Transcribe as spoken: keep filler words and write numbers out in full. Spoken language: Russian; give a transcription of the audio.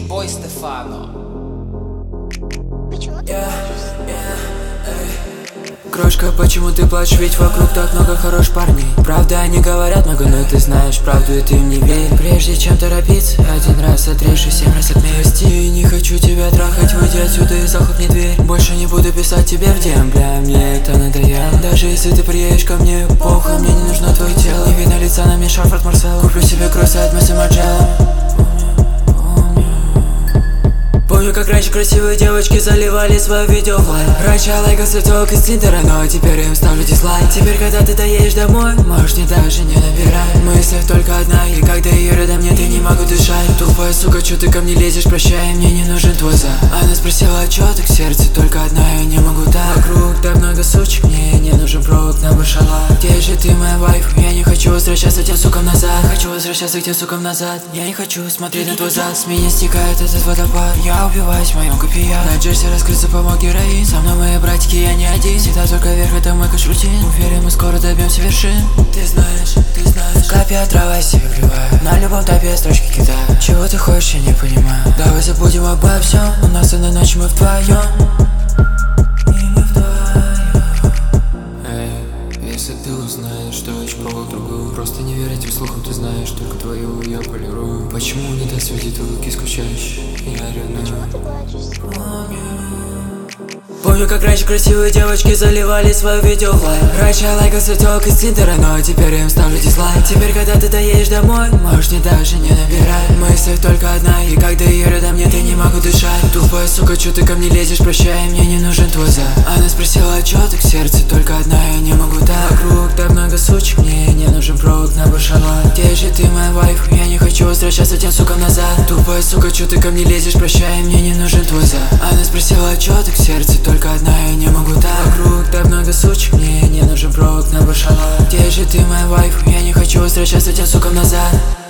boy Stefano. Yeah, yeah, Крошка, почему ты плачешь, ведь вокруг так много хороших парней. Правда, они говорят много, но ты знаешь правду, и ты им не верь. Прежде чем торопиться, один раз отрежь и семь раз отмерь. Прости, не хочу тебя трахать, выйди отсюда и захлопни дверь. Больше не буду писать тебе в ди эм, бля, мне это надоело. Даже если ты приедешь ко мне, похуй, мне не нужно твое тело. Не видно лица, на мне шарф от Марселла. Куплю себе кроссы от Месси Марджелла. Помню, как раньше красивые девочки заливали свое видео в лайк. Раньше я лайкал цветок из Тиндера, но теперь я им ставлю дизлайк. Теперь, когда ты доедешь домой, можешь мне даже не набирать. Мысль только одна, и когда ее рядом нет, я не могу дышать. Тупая сука, чё ты ко мне лезешь, прощай, мне не нужен твой за. Она спросила, чё ты к сердцу, только одна, я не могу так. Вокруг так много сучек, мне не нужен провод на башала. Где же ты, моя вайф? Я не хочу возвращаться к тем сукам назад. Хочу возвращаться к тем сукам назад. Я не хочу смотреть на твой зад. С меня стекает этот водопад. Я убиваюсь в моем копия. На джерси раскрыться помог героин. Со мной мои братики, я не один. Всегда только вверх, это мой кэш-рутин. Уверен, мы скоро добьемся вершин. Ты знаешь, ты знаешь. Копия трава себе вливаю. На любом топе строчки кидаю. Чего ты хочешь, я не понимаю. Давай забудем обо всем. У нас одна ночь, мы вдвоем. И мы вдвоем. Эй, если ты узнаешь, что я пробовал другую, просто не верь этим слухам, ты знаешь, только твою я полирую. Почему не даст видеть улыбки скучаешь? Я ревную. Помню, как раньше красивые девочки заливали свое видео в лайк. Раньше я лайкал цветок из Тиндера, но теперь я им ставлю дизлайк. Теперь, когда ты доедешь домой, можешь мне даже не набирать. Мысль только одна, и когда ее рядом нет, я не могу дышать. Тупая сука, чё ты ко мне лезешь, прощай, мне не нужен твой за. Она спросила, чё ты к сердцу, только одна, я не могу так. Вокруг так много сучек, мне не нужен провод на башала. Где же ты, моя вайф? Я не хочу возвращаться тем сукам назад. Тупая сука, чё ты ко мне лезешь, прощай, мне не нужен твой за. Она спросила, чё ты к сердцу, только одна, я не могу так. Вокруг так много сучек, мне не нужен провод на башала. Где же ты, моя вайф? Я не хочу возвращаться тем сукам назад.